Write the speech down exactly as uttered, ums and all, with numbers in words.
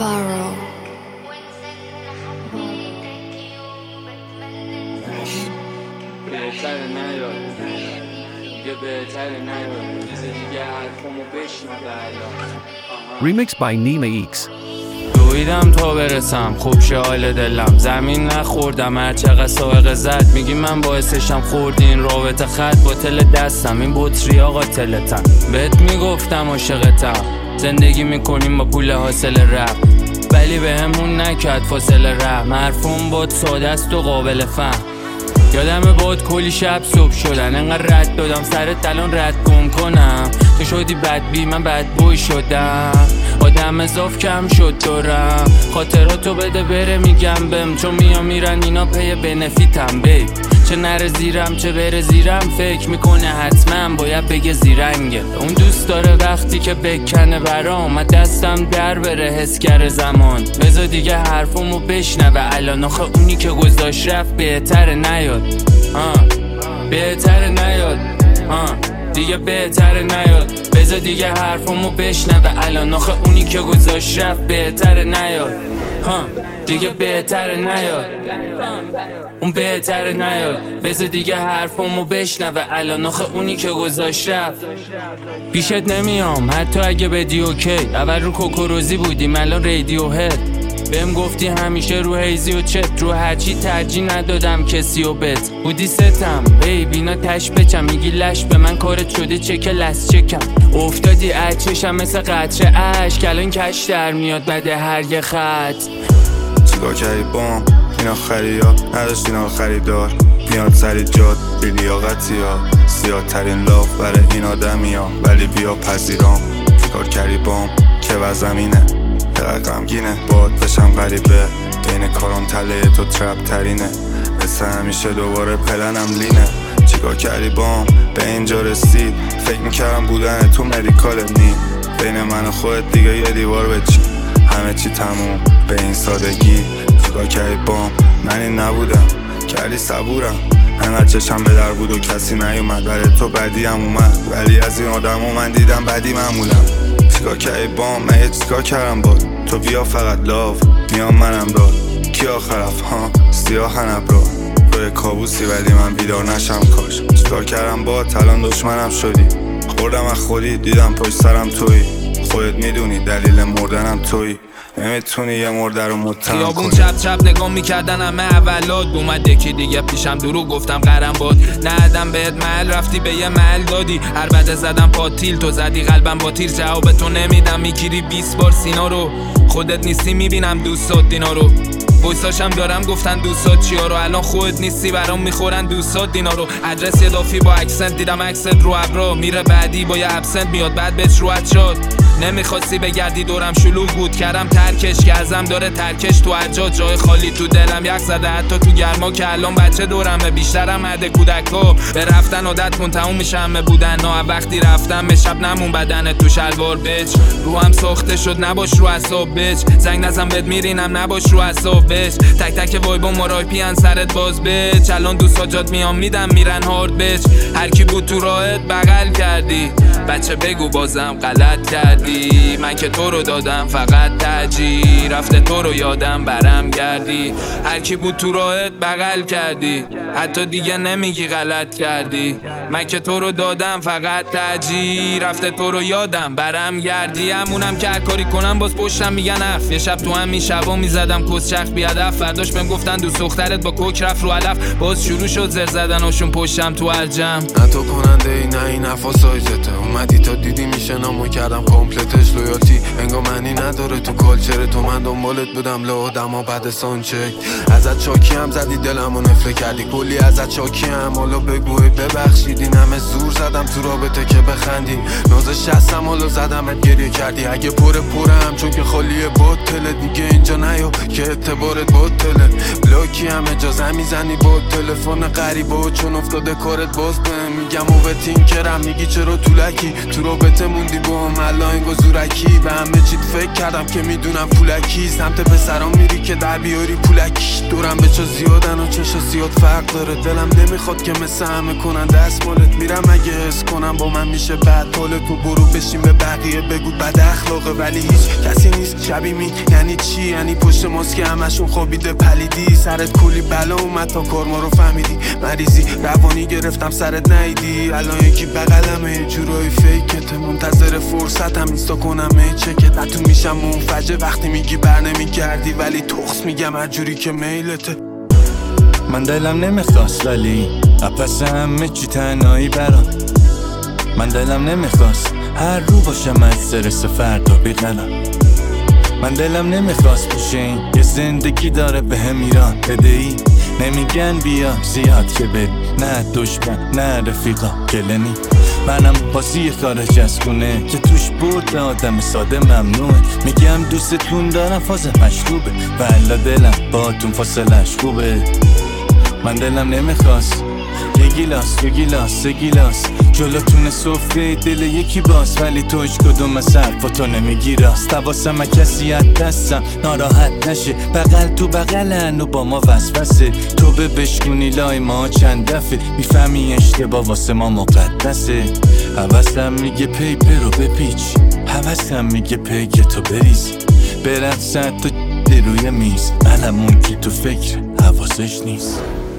Sparrow. بهتره نیاد یه بهتره نیاد چیز دیگه حرفمو بشنوه الان. Remixed by Nima X. دویدم تا برسم خوب شه حال دلم، زمین نخوردم هر چقدر سائق زد. میگی من باعثشم خوردی این رابطه، خط با تل دستم این بطری آقا تلتن. بهت میگفتم عاشقتم، زندگی میکنیم با پول حاصل رپ، ولی به همون نکرد فاصله رحم. حرفم بود ساده است و قابل فهم. یادم بود کلی شب صبح شدن، انقدر رد دادم سرت الان رد گم کنم. تو شدی بدبی من بدبوی شدم، آدم اضاف کم شد دارم. خاطراتو بده بره میگم بهم، چون میام میرن اینا پی بنفیتم بی. چه نره زیرم چه بره زیرم، فکر میکنه حتما باید بگه زیرنگه. اون دوست داره وقتی که بکنه برام، من دستم در بره حسگر زمان. بذار دیگه حرفمو بشنوه الان، آخه اونی که گذاشت رفت بهتره نیاد. آه بهتره نیاد، آه دیگه بهتره نیاد. بذار دیگه حرفمو بشنوه الان، آخه اونی که گذاشت رفت بهتره نیاد. ها دیگه بهتره نیاد، اون بهتره نیاد. بذار دیگه حرفمو بشنوه الان، آخه اونی که گذاشت رفت. پیشت نمیام حتی اگه بدی اوکی، اول رو کوکوروزی بودیم الان رادیو هد. بهم گفتی همیشه رو هیزی و چت، رو هرچی ترجیح ندادم کسی و بت. بودی ستم ای بینا تش بچم، میگی لش به من کارت شده چک لس چکم. افتادی اچشم مثل قطره عشق، الان کش در میاد بده هر یه خط. چیکار کردی بام این آخری ها، نداشت این آخری دار. میاد سری جاد بی لیاقتی ها، زیاد ترین لاف برای این آدمی ها، ولی بیا پذیرام. چیکار کردی بام که وزمینه دقیق غمگینه، باد بشم غریبه بین کارم تله تو ترپ ترینه. مثل همیشه دوباره پلنم لینه. چیکار کردی بام به اینجا رسید، فکر میکردم بودن تو مدیکال نی. بین من و خودت دیگه یه دیوار بچی، همه چی تموم به این سادگی. چیکار کردی بام من این نبودم، کردی صبورم. انقدر چشم به در بود و کسی نیومد، برای تو بدی هم اومد، ولی از این آدم و من دیدم بدی معمولم. چیکار کردی بام من یه چیکار کردم بود، تو بیا فقط لاف میام منم داد. کی آخرف ها سیاه نبرا روی کابوسی، ولی من بیدار نشم کاش. چیکار کردم با الان دشمنم شدی، خوردم از خودی دیدم پشت سرم تویی. خودت میدونی دلیل مردنم تویی، نمیتونی یه مرده رو متهم خیابون کنی. چپ چپ نگاه میکردن همه اولاد، اومد یکی دیگه پیشم دروغ گفتم قرم باد. ندم بهت محل رفتی به یه محل دادی، هر بده زدم پاتیل تو زدی قلبم با تیر. جواب تو نمیدم میگیری بیست بار سینا رو، خودت نیستی میبینم دوستات دینا رو. وایساشم دارم گفتن دوستات چیا رو، الان خودت نیستی برام میخورن دوستات دینا رو. ادرس اضافی با اکسنت دیدم اکست رو ابرا، میره بعدی با یه ابسنت میاد بعد بهش روحت شد. نمیخواستی بگردی دورم شلوغ بود، کردم ترکش که ازم داره ترکش تو حجاج. جای خالی تو دلم یک زده حتی تو گرما، که الان بچه دورمه بیشترم عده کودکا. به رفتن عادت کن تموم میشه همه بودن ها، وقتی رفتم به شب نمون بدنت تو شلوار بچ. رو هم ساخته شد نباش رو اعصاب بچ، زنگ نزن بهت میرینم نباش رو اعصاب بچ. تک تک وایبا مرایپی ان سرت باز بچ، الان دو ساجات میام میدم میرن هارد بچ. هر کی بود تو راهت بغل کردی، بچه بگو بازم غلط کردی. من که تو رو دادم فقط ترجیح، رفته تو رو یادم برم گردی. هر کی بود تو راهت بغل کردی، حتی دیگه نمیگی غلط کردی. من که تو رو دادم فقط ترجیح، رفته تو رو یادم برم گردی. همونم که هر کاری کنم باز پشتم میگن اف، یه شب تو همین شبا میزدم کسچخ بیادف. فرداش بهم گفتن دوست دخترت با کوک رفت رو علف، باز شروع شد زر زدن هاشون پشتم تو الجم. نه تو کننده ای نه این حرفا سایزته، اومدی تا دیدی میشه نامو کردم کامپلتش. لویالتی انگا معنی نداره تو کالچر تو، من دنبالت بودم لو دما بعد سانچک. ازت چاکی هم زدی دلمو نفله کردی کلی، ازت چاکی هم حالا بگوی ببخشیدی. همه زور زدم تو رابطه که بخندی، نازش هستم حالا زدمت گریه کردی. اگه پر پرم چون که خالیه باطله، دیگه اینجا نیا که اعتبارت باطله. بلاکی هم اجازه میزنی با تلفن غریبه، چون افتاده کارت باز بهم میگم و به تینکرم میگی چرا طولک علکی تو رابطه موندی با هم الان گذورکی به همه چیت فکر کردم که میدونم پولکی سمت پسرام میری که در بیاری پولکی دورم به چه زیادن و چشا زیاد فرق داره دلم نمیخواد که مثل همه کنن دست مالت میرم اگه حس کنم با من میشه بد حالت تو برو بشین به بقیه بگو بد اخلاقه ولی هیچ کسی نیست شبیه می یعنی چی یعنی پشت ماسک همشون خوابیده پلیدی سرت کلی بلا اومد تا کار ما رو فهمیدی مریضی روانی گرفتم سرت نیدی الان یکی بغلمه جورای فیکت منتظر فرصتم اینستا کنم ای چکت نتون میشم منفجر وقتی میگی بر نمیگردی ولی تخص میگم هر جوری که میلته من دلم نمیخواست ولی اپس همه چی تنهایی برام من دلم نمیخواست هر رو باشم از سرس فردا بیقلم من دلم نمیخواست بشین یه زندگی داره به هم ایران بدهی نمیگن بیا زیاد که بری نه دشمن نه رفیقا گلنی منم بازی خارج از خونه که توش برد آدم ساده ممنوعه میگم دوستتون دارم فاز مشروبه ولی دلم باتون فاصلش خوبه من دلم نمیخواست یه گیلاس یه گیلاس یه گیلاس جلوتون سفره دل یکی باز ولی تو هیچ کدوم از حرفاتو نمیگی راست حواسم کسی از دستم ناراحت نشه بغل تو بغلن و با ما وسوسه تو به بشکونی لای ما چند دفعه میفهمی اشتباه واسه ما مقدسه حواسم میگه پیپر رو بپیچ حواسم میگه پیک تو بریز برد صد تا روی میز علمون که تو فکر حواسش نیست